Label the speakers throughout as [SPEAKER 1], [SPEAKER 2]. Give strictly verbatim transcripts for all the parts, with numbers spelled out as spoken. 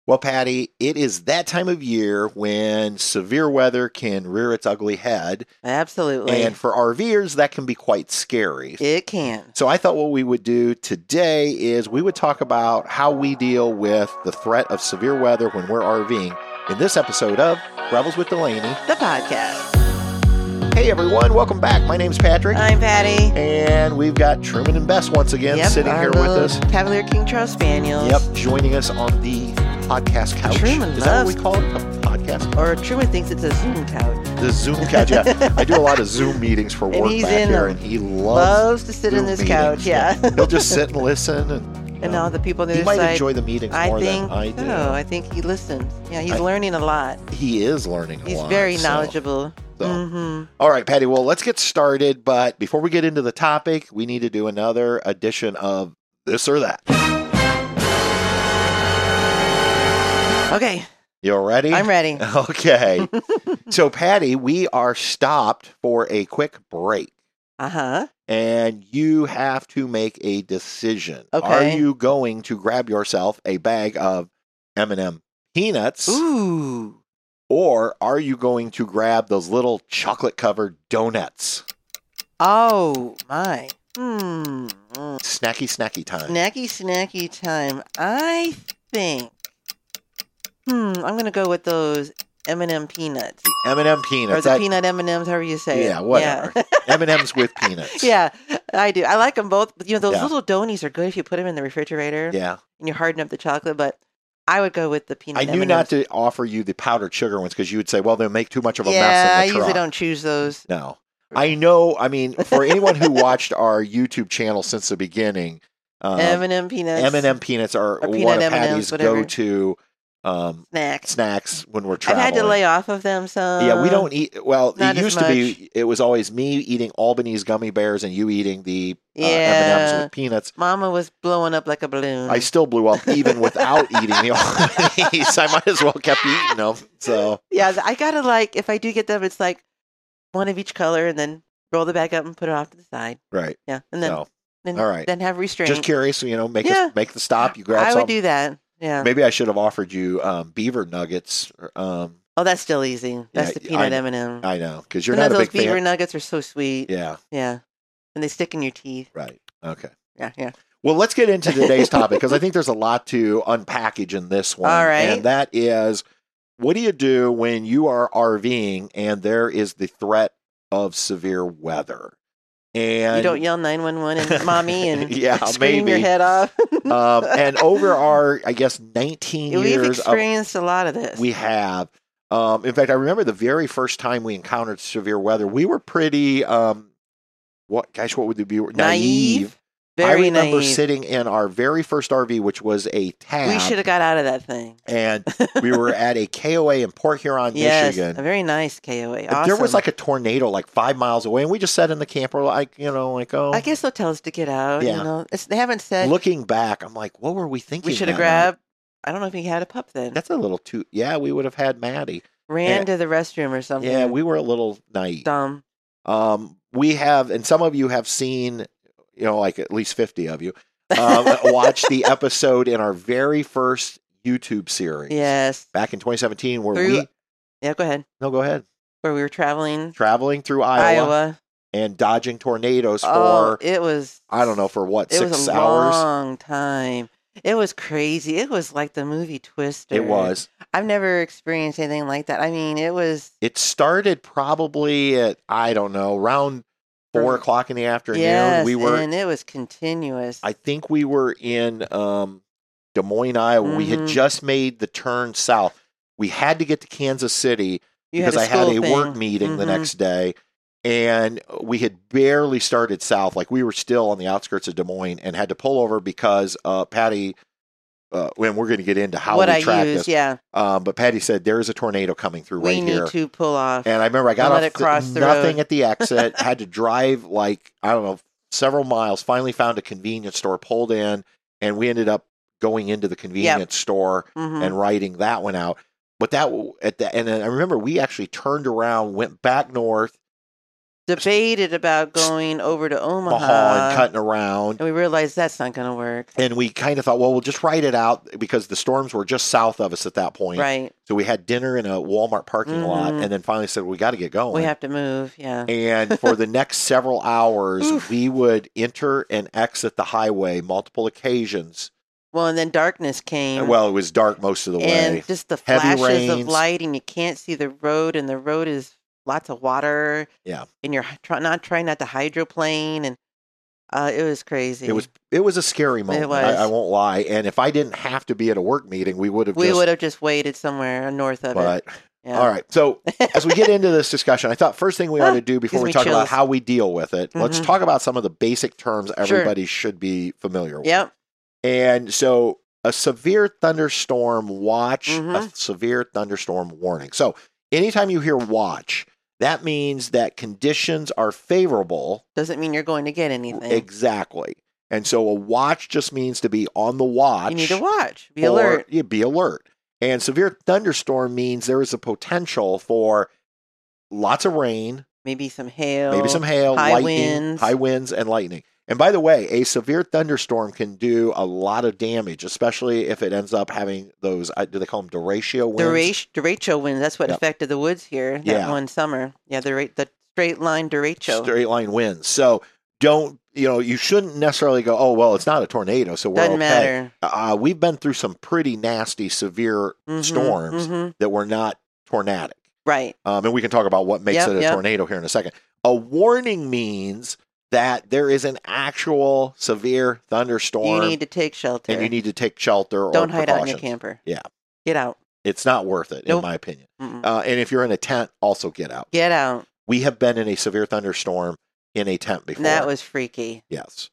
[SPEAKER 1] Well, Patty, it is that time of year when severe weather can rear its ugly head.
[SPEAKER 2] Absolutely.
[SPEAKER 1] And for RVers, that can be quite scary.
[SPEAKER 2] It can.
[SPEAKER 1] So I thought what we would do today is we would talk about how we deal with the threat of severe weather when we're RVing in this episode of Rebels with Delaney,
[SPEAKER 2] the podcast.
[SPEAKER 1] Hey everyone, welcome back. My name's Patrick.
[SPEAKER 2] I'm Patty.
[SPEAKER 1] And we've got Truman and Bess once again
[SPEAKER 2] yep,
[SPEAKER 1] sitting here with us.
[SPEAKER 2] Cavalier King Charles Spaniels.
[SPEAKER 1] Yep, joining us on the podcast couch.
[SPEAKER 2] Truman
[SPEAKER 1] Is
[SPEAKER 2] loves,
[SPEAKER 1] that what we call it? A podcast?
[SPEAKER 2] Or Truman thinks it's a Zoom couch.
[SPEAKER 1] The Zoom couch, yeah. I do a lot of Zoom meetings for work
[SPEAKER 2] he's
[SPEAKER 1] back
[SPEAKER 2] in
[SPEAKER 1] here,
[SPEAKER 2] a,
[SPEAKER 1] and he loves,
[SPEAKER 2] loves to sit
[SPEAKER 1] Zoom
[SPEAKER 2] in this
[SPEAKER 1] meetings.
[SPEAKER 2] couch, yeah.
[SPEAKER 1] He'll just sit and listen. And,
[SPEAKER 2] and all the people on the
[SPEAKER 1] he
[SPEAKER 2] other
[SPEAKER 1] might
[SPEAKER 2] side,
[SPEAKER 1] enjoy the meetings
[SPEAKER 2] I
[SPEAKER 1] more
[SPEAKER 2] think,
[SPEAKER 1] than I do.
[SPEAKER 2] No, I think he listens. Yeah, he's
[SPEAKER 1] I,
[SPEAKER 2] learning a lot.
[SPEAKER 1] He is learning a
[SPEAKER 2] he's
[SPEAKER 1] lot.
[SPEAKER 2] He's very
[SPEAKER 1] so.
[SPEAKER 2] knowledgeable.
[SPEAKER 1] So.
[SPEAKER 2] Mm-hmm.
[SPEAKER 1] All right, Patty, well, let's get started. But before we get into the topic, we need to do another edition of This or That.
[SPEAKER 2] Okay.
[SPEAKER 1] You ready?
[SPEAKER 2] I'm ready.
[SPEAKER 1] Okay. So, Patty, we are stopped for a quick break.
[SPEAKER 2] Uh-huh.
[SPEAKER 1] And you have to make a decision.
[SPEAKER 2] Okay.
[SPEAKER 1] Are you going to grab yourself a bag of M and M peanuts?
[SPEAKER 2] Ooh.
[SPEAKER 1] Or are you going to grab those little chocolate-covered donuts?
[SPEAKER 2] Oh, my. Hmm.
[SPEAKER 1] Snacky, snacky time.
[SPEAKER 2] Snacky, snacky time. I think. Hmm. I'm going to go with those M and M peanuts.
[SPEAKER 1] The M and M peanuts.
[SPEAKER 2] Or the
[SPEAKER 1] that,
[SPEAKER 2] peanut M and M's, however you say
[SPEAKER 1] yeah,
[SPEAKER 2] it.
[SPEAKER 1] whatever.
[SPEAKER 2] Yeah,
[SPEAKER 1] M and M's with peanuts.
[SPEAKER 2] Yeah, I do. I like them both. But, you know, those
[SPEAKER 1] Yeah.
[SPEAKER 2] little donies are good if you put them in the refrigerator.
[SPEAKER 1] Yeah.
[SPEAKER 2] And you harden up the chocolate, but I would go with the peanut
[SPEAKER 1] I knew
[SPEAKER 2] M and M's.
[SPEAKER 1] not to offer you the powdered sugar ones because you would say, well, they'll make too much of a
[SPEAKER 2] yeah,
[SPEAKER 1] mess in the
[SPEAKER 2] I
[SPEAKER 1] truck.
[SPEAKER 2] usually don't choose those.
[SPEAKER 1] No. I know, I mean, for anyone who watched our YouTube channel since the beginning, um,
[SPEAKER 2] M and M peanuts.
[SPEAKER 1] M and M peanuts are
[SPEAKER 2] Or peanut
[SPEAKER 1] one of
[SPEAKER 2] M and M's,
[SPEAKER 1] Patty's
[SPEAKER 2] whatever.
[SPEAKER 1] go-to um,
[SPEAKER 2] Snacks.
[SPEAKER 1] snacks when we're
[SPEAKER 2] I've
[SPEAKER 1] traveling.
[SPEAKER 2] had to lay off of them some.
[SPEAKER 1] Yeah, we don't eat. Well,
[SPEAKER 2] Not
[SPEAKER 1] it
[SPEAKER 2] as
[SPEAKER 1] used to be. It was always me eating Albanese gummy bears and you eating the uh, M and M's
[SPEAKER 2] Yeah.
[SPEAKER 1] with peanuts.
[SPEAKER 2] Mama was blowing up like a balloon.
[SPEAKER 1] I still blew up even without eating the Albanese. I might as well kept eating them. So
[SPEAKER 2] Yeah, I gotta like, if I do get them, it's like one of each color and then roll the bag up and put it off to the side.
[SPEAKER 1] right.
[SPEAKER 2] Yeah, and then,
[SPEAKER 1] So,
[SPEAKER 2] then,
[SPEAKER 1] all right.
[SPEAKER 2] then have restraint.
[SPEAKER 1] just curious, you know, make
[SPEAKER 2] Yeah.
[SPEAKER 1] us make the stop. You grab
[SPEAKER 2] I
[SPEAKER 1] something.
[SPEAKER 2] would do that. Yeah.
[SPEAKER 1] Maybe I should have offered you um, beaver nuggets. or, Um,
[SPEAKER 2] Oh, that's still easy. That's
[SPEAKER 1] Yeah,
[SPEAKER 2] the peanut
[SPEAKER 1] I-
[SPEAKER 2] M and M.
[SPEAKER 1] I know because you're
[SPEAKER 2] You know,
[SPEAKER 1] not a
[SPEAKER 2] those
[SPEAKER 1] big
[SPEAKER 2] beaver
[SPEAKER 1] fan.
[SPEAKER 2] nuggets are so sweet.
[SPEAKER 1] Yeah.
[SPEAKER 2] Yeah, and they stick in your teeth.
[SPEAKER 1] Right. Okay.
[SPEAKER 2] Yeah, yeah.
[SPEAKER 1] Well, let's get into today's topic because I think there's a lot to unpackage in this one.
[SPEAKER 2] All right.
[SPEAKER 1] And that is, what do you do when you are RVing and there is the threat of severe weather? And
[SPEAKER 2] You don't yell nine one one and mommy and
[SPEAKER 1] Yeah,
[SPEAKER 2] scream
[SPEAKER 1] maybe.
[SPEAKER 2] your head off.
[SPEAKER 1] um, and over our, I guess, nineteen
[SPEAKER 2] We've
[SPEAKER 1] years of
[SPEAKER 2] experienced a lot of this.
[SPEAKER 1] we have. Um, in fact, I remember the very first time we encountered severe weather, we were pretty, um, what, gosh, what would it be? Naive.
[SPEAKER 2] Naive.
[SPEAKER 1] I
[SPEAKER 2] Very
[SPEAKER 1] remember
[SPEAKER 2] naive.
[SPEAKER 1] sitting in our very first R V, which was a Tab.
[SPEAKER 2] We should have got out of that thing.
[SPEAKER 1] And we were at a K O A in Port Huron,
[SPEAKER 2] Yes,
[SPEAKER 1] Michigan.
[SPEAKER 2] a very nice K O A.
[SPEAKER 1] And There was
[SPEAKER 2] Awesome.
[SPEAKER 1] like a tornado like five miles away, and we just sat in the camper like, you know, like, oh.
[SPEAKER 2] I guess they'll tell us to get out.
[SPEAKER 1] Yeah.
[SPEAKER 2] You know, it's, they haven't said
[SPEAKER 1] Looking back, I'm like, what were we thinking?
[SPEAKER 2] we should have
[SPEAKER 1] that night?
[SPEAKER 2] grabbed. I don't know if he had a pup then.
[SPEAKER 1] That's a little too, yeah, we would have had Maddie.
[SPEAKER 2] Ran
[SPEAKER 1] and-
[SPEAKER 2] to the restroom or something.
[SPEAKER 1] Yeah, we were a little naive.
[SPEAKER 2] dumb.
[SPEAKER 1] Um, we have, and some of you have seen, you know, like at least fifty of you, um, watch the episode in our very first YouTube series.
[SPEAKER 2] Yes.
[SPEAKER 1] Back in twenty seventeen, where
[SPEAKER 2] Through-
[SPEAKER 1] we,
[SPEAKER 2] Yeah. Go ahead.
[SPEAKER 1] no, go ahead,
[SPEAKER 2] Where we were traveling
[SPEAKER 1] traveling through Iowa,
[SPEAKER 2] Iowa.
[SPEAKER 1] and dodging tornadoes
[SPEAKER 2] Oh,
[SPEAKER 1] for,
[SPEAKER 2] it was.
[SPEAKER 1] I don't know, for what,
[SPEAKER 2] It
[SPEAKER 1] six
[SPEAKER 2] was a
[SPEAKER 1] hours?
[SPEAKER 2] long time. It was crazy. It was like the movie Twister.
[SPEAKER 1] It was.
[SPEAKER 2] I've never experienced anything like that. I mean, it was.
[SPEAKER 1] It started probably at, I don't know, around four o'clock in the afternoon.
[SPEAKER 2] Yes,
[SPEAKER 1] we were,
[SPEAKER 2] and it was continuous.
[SPEAKER 1] I think we were in um, Des Moines, Iowa. We had
[SPEAKER 2] Mhm.
[SPEAKER 1] just made the turn south. We had to get to Kansas City
[SPEAKER 2] You
[SPEAKER 1] because
[SPEAKER 2] a
[SPEAKER 1] I had a
[SPEAKER 2] school
[SPEAKER 1] work
[SPEAKER 2] thing.
[SPEAKER 1] meeting the
[SPEAKER 2] Mhm.
[SPEAKER 1] next day. And we had barely started south. Like we were still on the outskirts of Des Moines and had to pull over because uh, Patty, uh, when we're going to get into how
[SPEAKER 2] what
[SPEAKER 1] we
[SPEAKER 2] I
[SPEAKER 1] track
[SPEAKER 2] use,
[SPEAKER 1] this.
[SPEAKER 2] yeah.
[SPEAKER 1] Um, but Patty said, there is a tornado coming through
[SPEAKER 2] We
[SPEAKER 1] right
[SPEAKER 2] need
[SPEAKER 1] here.
[SPEAKER 2] to pull off.
[SPEAKER 1] And I remember I got
[SPEAKER 2] Don't let
[SPEAKER 1] off
[SPEAKER 2] it cross the
[SPEAKER 1] nothing
[SPEAKER 2] road.
[SPEAKER 1] at the exit, had to drive like, I don't know, several miles, finally found a convenience store, pulled in, and we ended up going into the convenience store
[SPEAKER 2] Mhm.
[SPEAKER 1] and writing that one out. But that at the and then I remember we actually turned around, went back north,
[SPEAKER 2] debated about going over to Omaha,
[SPEAKER 1] Omaha and cutting around.
[SPEAKER 2] and we realized that's not going to work.
[SPEAKER 1] And we kind of thought, well, we'll just ride it out because the storms were just south of us at that point.
[SPEAKER 2] Right.
[SPEAKER 1] So we had dinner in a Walmart parking
[SPEAKER 2] Mhm.
[SPEAKER 1] lot and then finally said, we got to get going.
[SPEAKER 2] We have to move, yeah.
[SPEAKER 1] And for the next several hours,
[SPEAKER 2] Oof.
[SPEAKER 1] we would enter and exit the highway multiple occasions.
[SPEAKER 2] Well, and then darkness came.
[SPEAKER 1] Well, it was dark most of the
[SPEAKER 2] and
[SPEAKER 1] way.
[SPEAKER 2] just the
[SPEAKER 1] Heavy
[SPEAKER 2] flashes of
[SPEAKER 1] rains.
[SPEAKER 2] light, and you can't see the road, and the road is lots of water.
[SPEAKER 1] Yeah.
[SPEAKER 2] And you're try- not trying not to hydroplane, and uh, it was crazy.
[SPEAKER 1] It was it was a scary moment.
[SPEAKER 2] was.
[SPEAKER 1] I, I won't lie. And if I didn't have to be at a work meeting, we would have
[SPEAKER 2] We
[SPEAKER 1] just.
[SPEAKER 2] would have just waited somewhere north of
[SPEAKER 1] But
[SPEAKER 2] it. Yeah.
[SPEAKER 1] all right. So as we get into this discussion, I thought first thing we ought to do before
[SPEAKER 2] Gives
[SPEAKER 1] we
[SPEAKER 2] me
[SPEAKER 1] talk about
[SPEAKER 2] chills.
[SPEAKER 1] how we deal with it, let's
[SPEAKER 2] Mhm.
[SPEAKER 1] talk about some of the basic terms
[SPEAKER 2] Sure.
[SPEAKER 1] everybody should be familiar with.
[SPEAKER 2] Yep.
[SPEAKER 1] And so a severe thunderstorm watch, a
[SPEAKER 2] Mhm.
[SPEAKER 1] severe thunderstorm warning. So anytime you hear watch, that means that conditions are favorable.
[SPEAKER 2] Doesn't mean you're going to get anything.
[SPEAKER 1] Exactly. And so a watch just means to be on the watch.
[SPEAKER 2] You need to watch. Be
[SPEAKER 1] or-
[SPEAKER 2] alert.
[SPEAKER 1] Yeah, be alert. And severe thunderstorm means there is a potential for lots of rain,
[SPEAKER 2] Maybe some hail.
[SPEAKER 1] maybe some hail,
[SPEAKER 2] high
[SPEAKER 1] lightning,
[SPEAKER 2] winds.
[SPEAKER 1] high winds, and lightning. And by the way, a severe thunderstorm can do a lot of damage, especially if it ends up having those, uh, do they call them derecho winds?
[SPEAKER 2] Derecho, derecho winds. That's what
[SPEAKER 1] Yep.
[SPEAKER 2] affected the woods here that
[SPEAKER 1] Yeah.
[SPEAKER 2] one summer. Yeah, the, ra- the straight line derecho.
[SPEAKER 1] Straight line winds. So don't, you know, you shouldn't necessarily go, oh, well, it's not a tornado, so we're
[SPEAKER 2] Doesn't
[SPEAKER 1] okay.
[SPEAKER 2] matter.
[SPEAKER 1] Uh, we've been through some pretty nasty, severe
[SPEAKER 2] Mhm,
[SPEAKER 1] storms
[SPEAKER 2] mhm.
[SPEAKER 1] that were not tornadic.
[SPEAKER 2] Right.
[SPEAKER 1] Um, and we can talk about what makes
[SPEAKER 2] Yep,
[SPEAKER 1] it a
[SPEAKER 2] yep.
[SPEAKER 1] tornado here in a second. A warning means that there is an actual severe thunderstorm
[SPEAKER 2] You need to take shelter.
[SPEAKER 1] and you need to take shelter or
[SPEAKER 2] Don't hide out in your
[SPEAKER 1] precautions.
[SPEAKER 2] camper.
[SPEAKER 1] Yeah.
[SPEAKER 2] Get out.
[SPEAKER 1] It's not worth it,
[SPEAKER 2] Nope.
[SPEAKER 1] in my opinion.
[SPEAKER 2] Mm-mm.
[SPEAKER 1] Uh, and if you're in a tent, also get out.
[SPEAKER 2] Get out.
[SPEAKER 1] We have been in a severe thunderstorm in a tent before.
[SPEAKER 2] That was freaky.
[SPEAKER 1] Yes.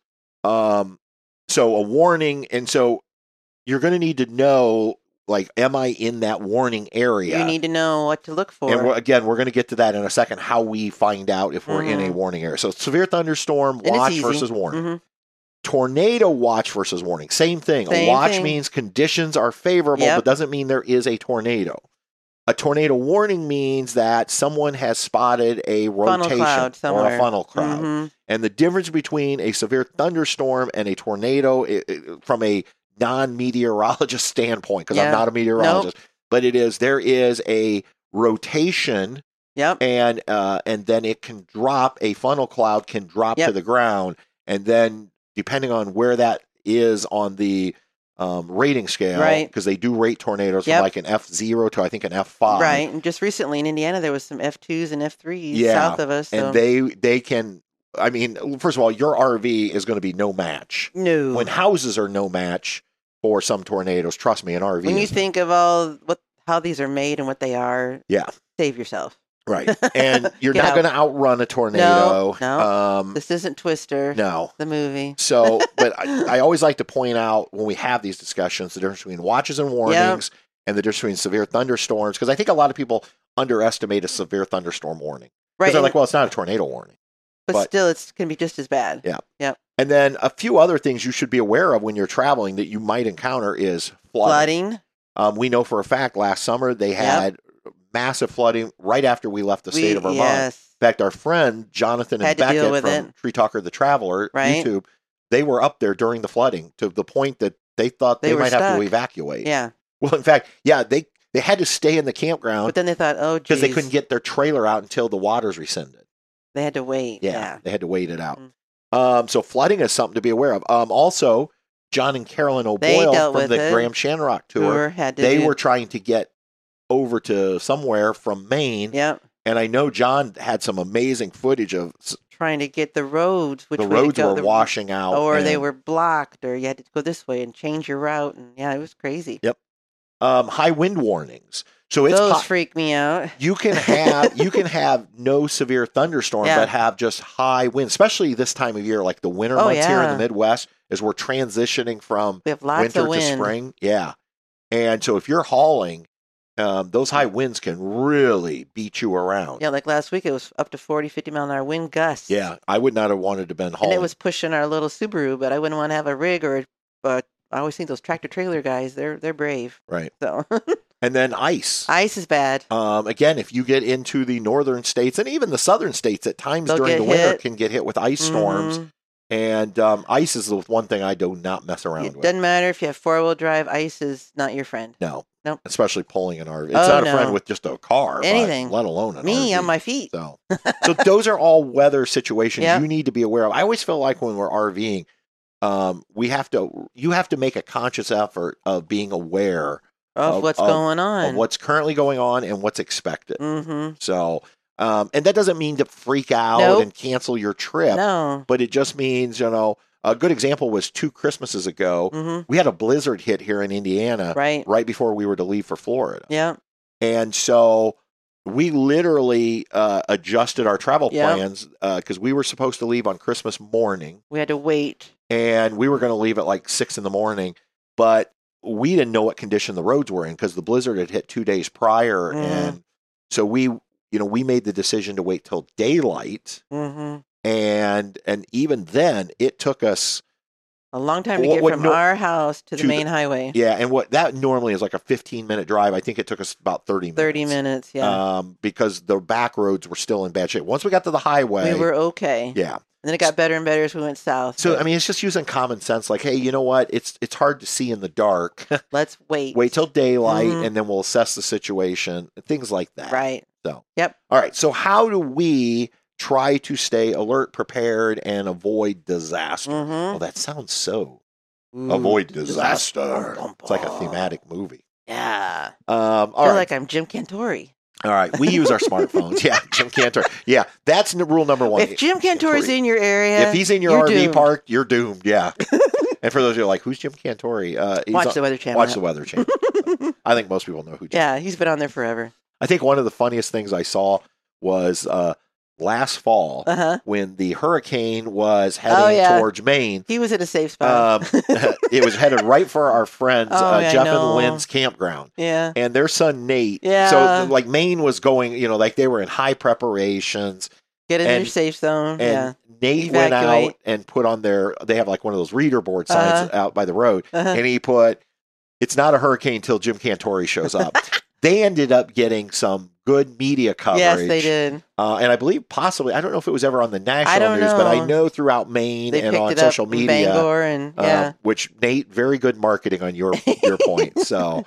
[SPEAKER 1] Um, so a warning, and so you're going to need to know, like, am I in that warning area?
[SPEAKER 2] You need to know what to look for.
[SPEAKER 1] And we're, again, we're going to get to that in a second, how we find out if we're in a
[SPEAKER 2] Mhm.
[SPEAKER 1] warning area. So severe thunderstorm,
[SPEAKER 2] And it's
[SPEAKER 1] watch
[SPEAKER 2] easy.
[SPEAKER 1] versus warning.
[SPEAKER 2] Mhm.
[SPEAKER 1] Tornado watch versus warning. Same thing.
[SPEAKER 2] Same
[SPEAKER 1] a watch
[SPEAKER 2] thing.
[SPEAKER 1] means conditions are favorable,
[SPEAKER 2] Yep.
[SPEAKER 1] but doesn't mean there is a tornado. A tornado warning means that someone has spotted a
[SPEAKER 2] Funnel
[SPEAKER 1] rotation
[SPEAKER 2] cloud
[SPEAKER 1] or
[SPEAKER 2] somewhere.
[SPEAKER 1] a funnel cloud.
[SPEAKER 2] Mhm.
[SPEAKER 1] And the difference between a severe thunderstorm and a tornado, i i from a non-meteorologist standpoint, because I'm
[SPEAKER 2] Yeah.
[SPEAKER 1] not a meteorologist, but it is there is a rotation,
[SPEAKER 2] Yep.
[SPEAKER 1] and uh, and then it can drop. A funnel cloud can drop to
[SPEAKER 2] Yep.
[SPEAKER 1] the ground, and then depending on where that is on the um, rating scale,
[SPEAKER 2] Right.
[SPEAKER 1] because they do rate tornadoes
[SPEAKER 2] Yep.
[SPEAKER 1] from like an F zero to I think an F five,
[SPEAKER 2] Right. And just recently in Indiana, there was some F twos and F threes
[SPEAKER 1] Yeah.
[SPEAKER 2] south of us. So.
[SPEAKER 1] and they they can. I mean, first of all, your R V is going to be no match.
[SPEAKER 2] no.
[SPEAKER 1] When houses are no match for some tornadoes, trust me, an R V
[SPEAKER 2] When you
[SPEAKER 1] is
[SPEAKER 2] think of all what how these are made and what they are,
[SPEAKER 1] Yeah.
[SPEAKER 2] save yourself.
[SPEAKER 1] right. And you're
[SPEAKER 2] Get
[SPEAKER 1] not
[SPEAKER 2] out.
[SPEAKER 1] going to outrun a tornado.
[SPEAKER 2] no.
[SPEAKER 1] Um,
[SPEAKER 2] This isn't Twister,
[SPEAKER 1] no.
[SPEAKER 2] the movie.
[SPEAKER 1] So, but I, I always like to point out when we have these discussions the difference between watches and warnings and the difference between severe thunderstorms, because I think a lot of people underestimate a severe thunderstorm warning. Because
[SPEAKER 2] Right.
[SPEAKER 1] they're
[SPEAKER 2] and-
[SPEAKER 1] like, well, it's not a tornado warning.
[SPEAKER 2] but,
[SPEAKER 1] but-
[SPEAKER 2] still, it's can be just as bad.
[SPEAKER 1] Yeah.
[SPEAKER 2] Yep.
[SPEAKER 1] And then a few other things you should be aware of when you're traveling that you might encounter is flooding.
[SPEAKER 2] Flooding.
[SPEAKER 1] Um, we know for a fact last summer they had massive flooding right after we left the state
[SPEAKER 2] We-
[SPEAKER 1] of Vermont.
[SPEAKER 2] Yes.
[SPEAKER 1] In fact, our friend Jonathan and
[SPEAKER 2] Had to deal
[SPEAKER 1] Beckett
[SPEAKER 2] with
[SPEAKER 1] from
[SPEAKER 2] it.
[SPEAKER 1] Tree Talker the Traveler
[SPEAKER 2] Right.
[SPEAKER 1] YouTube, they were up there during the flooding to the point that they thought they,
[SPEAKER 2] They were
[SPEAKER 1] might have
[SPEAKER 2] stuck.
[SPEAKER 1] to evacuate.
[SPEAKER 2] Yeah.
[SPEAKER 1] Well, in fact, yeah, they they had to stay in the campground
[SPEAKER 2] But then they thought, oh,
[SPEAKER 1] because they
[SPEAKER 2] geez,
[SPEAKER 1] couldn't get their trailer out until the waters rescinded.
[SPEAKER 2] They had to wait.
[SPEAKER 1] Yeah,
[SPEAKER 2] Yeah.
[SPEAKER 1] they had to wait it out.
[SPEAKER 2] Mhm.
[SPEAKER 1] Um, so flooding is something to be aware of. Um, also, John and Carolyn
[SPEAKER 2] They
[SPEAKER 1] O'Boyle
[SPEAKER 2] dealt
[SPEAKER 1] from
[SPEAKER 2] with
[SPEAKER 1] the
[SPEAKER 2] it.
[SPEAKER 1] Graham Shanrock tour,
[SPEAKER 2] Tour had to
[SPEAKER 1] they
[SPEAKER 2] do-
[SPEAKER 1] were trying to get over to somewhere from Maine,
[SPEAKER 2] Yep.
[SPEAKER 1] and I know John had some amazing footage of s-
[SPEAKER 2] Trying to get the roads, which
[SPEAKER 1] the
[SPEAKER 2] way to
[SPEAKER 1] roads
[SPEAKER 2] go,
[SPEAKER 1] were
[SPEAKER 2] the-
[SPEAKER 1] washing out,
[SPEAKER 2] or they
[SPEAKER 1] and,
[SPEAKER 2] were blocked, or you had to go this way and change your route, and yeah, it was crazy.
[SPEAKER 1] Yep. um, high wind warnings. So it's
[SPEAKER 2] Those
[SPEAKER 1] po-
[SPEAKER 2] freak me out.
[SPEAKER 1] you can have you can have no severe thunderstorm,
[SPEAKER 2] Yeah.
[SPEAKER 1] but have just high winds, especially this time of year, like the winter
[SPEAKER 2] Oh,
[SPEAKER 1] months here in
[SPEAKER 2] yeah.
[SPEAKER 1] the Midwest, as we're transitioning from
[SPEAKER 2] We have lots
[SPEAKER 1] winter
[SPEAKER 2] of
[SPEAKER 1] to
[SPEAKER 2] wind.
[SPEAKER 1] spring. Yeah. And so if you're hauling, um, those high winds can really beat you around.
[SPEAKER 2] Yeah, like last week, it was up to forty, fifty mile an hour wind gusts.
[SPEAKER 1] Yeah, I would not have wanted to been hauling.
[SPEAKER 2] And it was pushing our little Subaru, but I wouldn't want to have a rig or a, but I always think those tractor trailer guys, they're they're brave.
[SPEAKER 1] right.
[SPEAKER 2] So
[SPEAKER 1] And then ice.
[SPEAKER 2] Ice is bad.
[SPEAKER 1] Um, again, if you get into the northern states and even the southern states at times
[SPEAKER 2] They'll
[SPEAKER 1] during
[SPEAKER 2] get
[SPEAKER 1] the winter
[SPEAKER 2] hit.
[SPEAKER 1] can get hit with ice storms.
[SPEAKER 2] Mhm.
[SPEAKER 1] And um, ice is the one thing I do not mess around
[SPEAKER 2] It
[SPEAKER 1] with.
[SPEAKER 2] doesn't matter if you have four-wheel drive. Ice is not your friend.
[SPEAKER 1] No.
[SPEAKER 2] Nope.
[SPEAKER 1] Especially pulling an R V. It's
[SPEAKER 2] Oh,
[SPEAKER 1] not a
[SPEAKER 2] no.
[SPEAKER 1] friend with just a car.
[SPEAKER 2] Anything.
[SPEAKER 1] But let alone an
[SPEAKER 2] Me
[SPEAKER 1] R V.
[SPEAKER 2] on my feet.
[SPEAKER 1] So, so those are all weather situations
[SPEAKER 2] Yep.
[SPEAKER 1] you need to be aware of. I always feel like when we're RVing, um, we have to, you have to make a conscious effort of being aware
[SPEAKER 2] Of,
[SPEAKER 1] Of-
[SPEAKER 2] what's
[SPEAKER 1] of-
[SPEAKER 2] going on.
[SPEAKER 1] of what's currently going on and what's expected.
[SPEAKER 2] Mm-hmm.
[SPEAKER 1] So, um, and that doesn't mean to freak out
[SPEAKER 2] Nope.
[SPEAKER 1] and cancel your trip,
[SPEAKER 2] No.
[SPEAKER 1] but it just means, you know, a good example was two Christmases ago,
[SPEAKER 2] Mm-hmm.
[SPEAKER 1] we had a blizzard hit here in Indiana
[SPEAKER 2] Right.
[SPEAKER 1] right before we were to leave for Florida.
[SPEAKER 2] Yeah.
[SPEAKER 1] And so we literally uh, adjusted our travel
[SPEAKER 2] Yep.
[SPEAKER 1] plans because we were supposed to leave on Christmas morning
[SPEAKER 2] We had to wait.
[SPEAKER 1] and we were going to leave at like six in the morning, but we didn't know what condition the roads were in because the blizzard had hit two days prior.
[SPEAKER 2] Mhm.
[SPEAKER 1] And so we, you know, we made the decision to wait till daylight.
[SPEAKER 2] Mm-hmm.
[SPEAKER 1] And, and even then it took us,
[SPEAKER 2] A long time to
[SPEAKER 1] What
[SPEAKER 2] get
[SPEAKER 1] would
[SPEAKER 2] from
[SPEAKER 1] no-
[SPEAKER 2] our house to the
[SPEAKER 1] to the-
[SPEAKER 2] main highway.
[SPEAKER 1] yeah. And what that normally is like a fifteen minute drive. I think it took us about thirty minutes.
[SPEAKER 2] thirty minutes, yeah.
[SPEAKER 1] Um, because the back roads were still in bad shape. Once we got to the highway,
[SPEAKER 2] we were okay.
[SPEAKER 1] yeah.
[SPEAKER 2] And then it got better and better as we went south.
[SPEAKER 1] So
[SPEAKER 2] but
[SPEAKER 1] I mean, it's just using common sense. Like, hey, you know what? It's it's hard to see in the dark.
[SPEAKER 2] let's wait.
[SPEAKER 1] Wait till daylight,
[SPEAKER 2] Mhm.
[SPEAKER 1] and then we'll assess the situation. Things like that.
[SPEAKER 2] Right.
[SPEAKER 1] So.
[SPEAKER 2] Yep.
[SPEAKER 1] All right. So how do we try to stay alert, prepared, and avoid disaster?
[SPEAKER 2] Mm-hmm.
[SPEAKER 1] Well, that sounds so. Avoid disaster. It's like a thematic movie.
[SPEAKER 2] Yeah.
[SPEAKER 1] Um,
[SPEAKER 2] I
[SPEAKER 1] all
[SPEAKER 2] feel
[SPEAKER 1] right.
[SPEAKER 2] like I'm Jim Cantori.
[SPEAKER 1] All right. We use our smartphones. Yeah. Jim Cantor. Yeah. That's n- rule number one.
[SPEAKER 2] If Jim Cantori's in your area,
[SPEAKER 1] If he's in your
[SPEAKER 2] you're
[SPEAKER 1] R V
[SPEAKER 2] doomed.
[SPEAKER 1] park, you're doomed. Yeah. And for those who are like, who's Jim Cantori? Uh, he's
[SPEAKER 2] Watch
[SPEAKER 1] on-
[SPEAKER 2] the Weather Channel.
[SPEAKER 1] Watch the Weather Channel. I think most people know who Jim.
[SPEAKER 2] Yeah, he's been on there forever.
[SPEAKER 1] I think one of the funniest things I saw was uh, last fall
[SPEAKER 2] Uh huh.
[SPEAKER 1] when the hurricane was heading
[SPEAKER 2] Oh, yeah.
[SPEAKER 1] towards Maine.
[SPEAKER 2] He was in a safe spot.
[SPEAKER 1] Um, it was headed right for our friends
[SPEAKER 2] Oh,
[SPEAKER 1] uh,
[SPEAKER 2] I
[SPEAKER 1] Jeff
[SPEAKER 2] know.
[SPEAKER 1] and Lynn's campground.
[SPEAKER 2] yeah.
[SPEAKER 1] And their son Nate.
[SPEAKER 2] Yeah.
[SPEAKER 1] So like Maine was going, you know, like they were in high preparations.
[SPEAKER 2] Get in
[SPEAKER 1] and-
[SPEAKER 2] your safe zone.
[SPEAKER 1] And
[SPEAKER 2] yeah.
[SPEAKER 1] Nate went
[SPEAKER 2] Evacuate.
[SPEAKER 1] out and put on their, they have like one of those reader board signs
[SPEAKER 2] Uh-huh.
[SPEAKER 1] out by the road.
[SPEAKER 2] Uh-huh.
[SPEAKER 1] And he put, it's not a hurricane until Jim Cantori shows up. They ended up getting some good media coverage.
[SPEAKER 2] Yes, they did.
[SPEAKER 1] Uh, and I believe possibly, I don't know if it was ever on the national
[SPEAKER 2] I don't
[SPEAKER 1] news, but I
[SPEAKER 2] know.
[SPEAKER 1] know throughout Maine
[SPEAKER 2] They
[SPEAKER 1] and
[SPEAKER 2] picked
[SPEAKER 1] on
[SPEAKER 2] it
[SPEAKER 1] social
[SPEAKER 2] up in
[SPEAKER 1] media,
[SPEAKER 2] Bangor and
[SPEAKER 1] uh,
[SPEAKER 2] yeah.
[SPEAKER 1] which Nate, very good marketing on your your point. So,